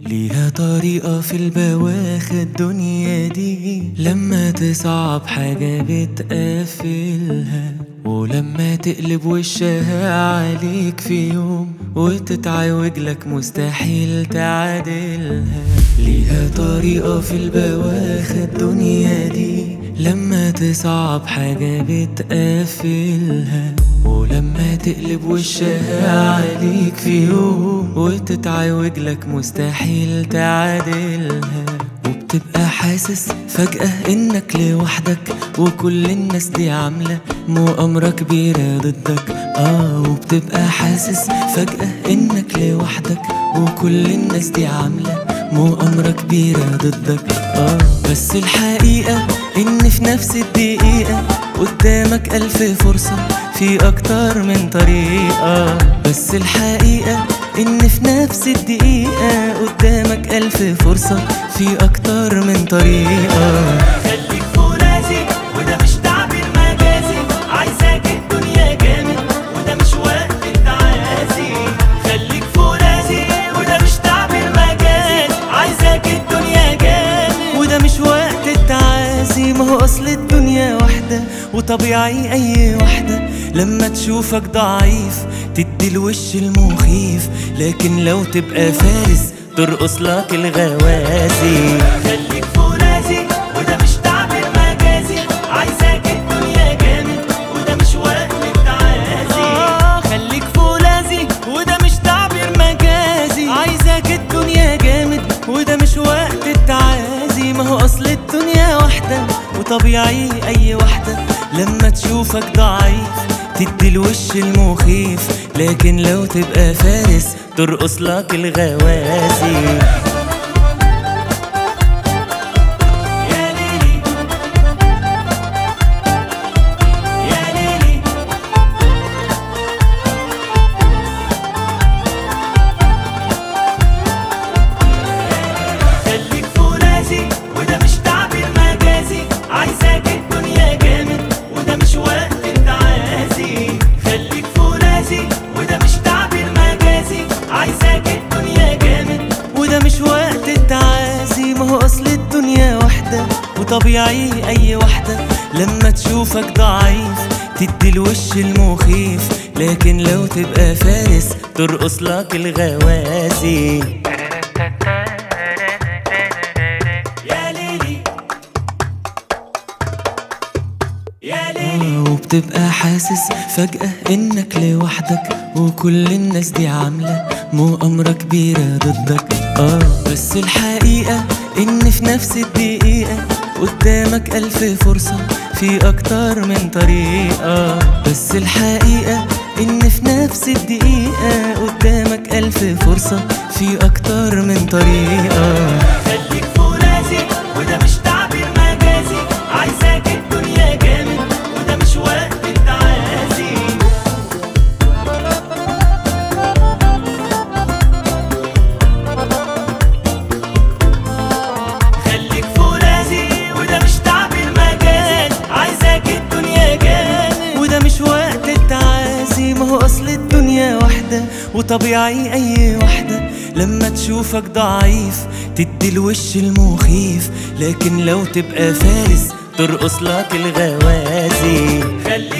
ليها طريقة في البواخة الدنيا دي، لما تصعب حاجة بتقفلها، ولما تقلب وشها عليك في يوم وتتعوج لك مستحيل تعادلها. ليها طريقة في البواخة الدنيا دي، لما تصعب حاجة بتقفلها، ولما تقلب وشها عليك في يوم وتتعوج لك مستحيل تعادلها. وبتبقى حاسس فجأة انك لوحدك، وكل الناس دي عاملة مؤامرة كبيرة ضدك. وبتبقى حاسس فجأة انك لوحدك، وكل الناس دي عاملة مؤامرة كبيرة ضدك. بس الحقيقة ان في نفس الدقيقة قدامك 1000 فرصة في اكتر من طريقة. بس الحقيقة ان في نفس الدقيقة قدامك 1000 فرصة في اكتر من طريقة. خليك فرازي وده مش تعبير مجازي، عايزاك الدنيا جامد وده مش وقت التعازي. خليك فرازي وده مش تعبير مجازي، عايزاك الدنيا جامد وده مش وقت التعازي. ما هو اصل الدنيا واحدة وطبيعي اي واحدة لما تشوفك ضعيف تدي الوش المخيف، لكن لو تبقى فارس ترقص لك الغوازي. خليك فرازي وده مش تعبير مجازي، عايزاك الدنيا جامد وده مش وقت التعازي. خليك فرازي وده مش تعبير مجازي، عايزاك الدنيا جامد وده مش وقت التعازي. ما هو اصل الدنيا واحدة وطبيعي اي واحدة لما تشوفك ضعيف تدي الوش المخيف، لكن لو تبقى فارس ترقص لك الغوازي. يا ليلي يا ليلي خليك فرازي وده مش تعبير مجازي، عايزاك الدنيا جامد وده مش وقت التعازي. خليك فرازي وده مش تعبير مجازي، عايزاك الدنيا جامد وده مش وقت التعازي. ما هو اصل الدنيا واحدة وطبيعي اي واحدة لما تشوفك ضعيف تدي الوش المخيف، لكن لو تبقى فارس ترقص لك الغوازي. يا ليلي يا ليلي وبتبقى حاسس فجأة انك لوحدك، وكل الناس دي عاملة مؤامرة كبيرة ضدك. بس الحقيقة ان في نفس الدقيقة قدامك 1000 فرصة في اكتر من طريقة. بس الحقيقة ان في نفس الدقيقة قدامك 1000 فرصة في اكتر من طريقة. خليك فرازي وده مش تعبير مجازي، عايزاك الدنيا جامد وده مش وقت التعازي. خليك فرازي وده مش تعبير مجازي، عايزاك الدنيا جامد وده مش وقت التعازي. ما هو اصل الدنيا واحدة وطبيعي اي واحدة لما تشوفك ضعيف تدي الوش المخيف، لكن لو تبقى فارس ترقص لك الغوازي. خليك